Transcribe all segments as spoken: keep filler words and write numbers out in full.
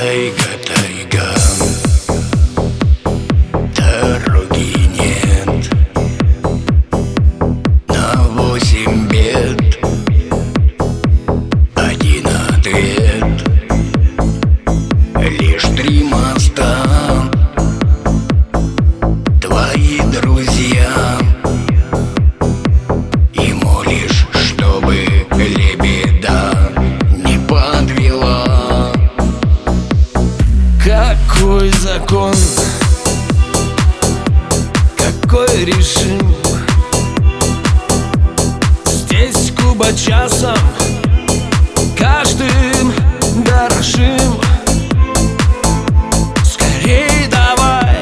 Тайга, тайга, дороги нет, на восемь бед один ответ, лишь три моста, твои друзья, и молишь, чтобы лебеда не подвела. Какой закон, какой режим, здесь кубочасом каждым дорожим. Скорей давай,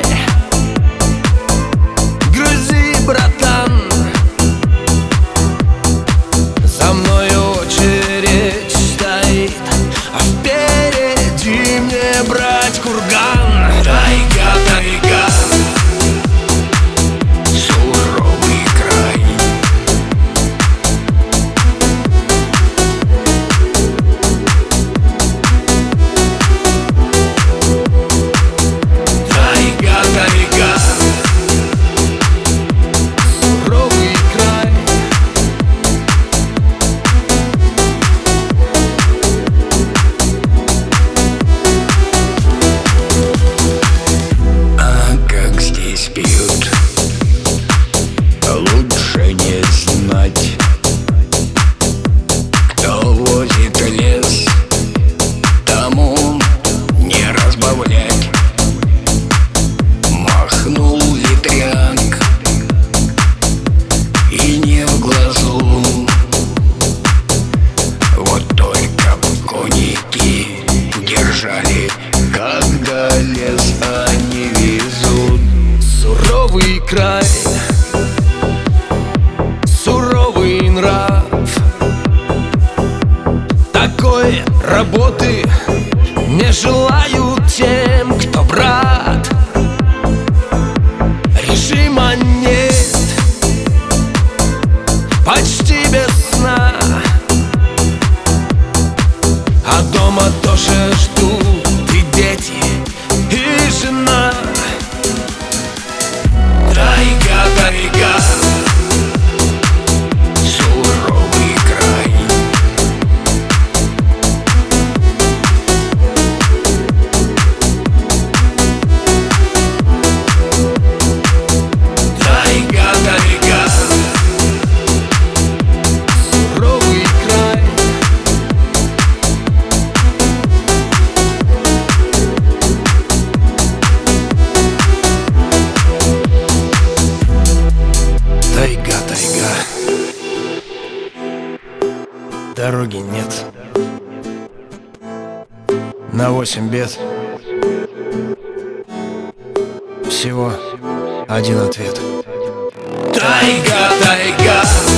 грузи, братан, за мной очередь стоит, а впереди мне брать курган. Тайга, тайга, суровый край, тайга, тайга, Суровый край. а как здесь пьют, лучше не знать. Кто возит лес, тому не разбавлять. Махнул ветряк, и не в глазу. Вот только конники держали, когда лес они везут. Суровый край, суровый нрав, такой работы не желают тем, кто брат. Режима нет, почти без сна, а дома тоже ждут и дети, и жена. Тайга, тайга, суровый край, тайга, тайга, Суровый край. Тайга, тайга, дороги нет, на восемь бед всего один ответ. тайга, тайга.